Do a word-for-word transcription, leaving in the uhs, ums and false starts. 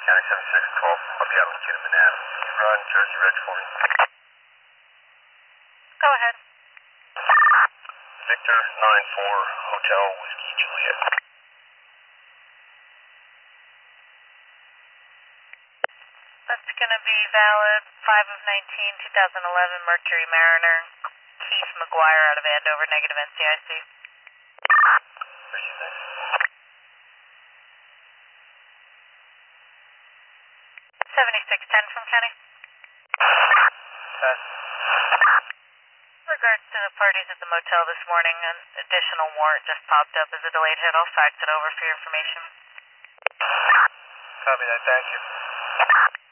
County seventy-six twelve, I'll be out with Kidman Adams. Can you run Jersey Ridge for me? Go ahead. Victor nine four, Hotel Whiskey Juliet. That's going to be valid five of nineteen, twenty eleven Mercury Mariner, Keith McGuire out of Andover, negative N C I C. Thank you, thanks. seventy-six ten from Kenny. ten. Regards to the parties at the motel this morning, an additional warrant just popped up as a delayed hit. I'll fax it over for your information. Copy that, thank you.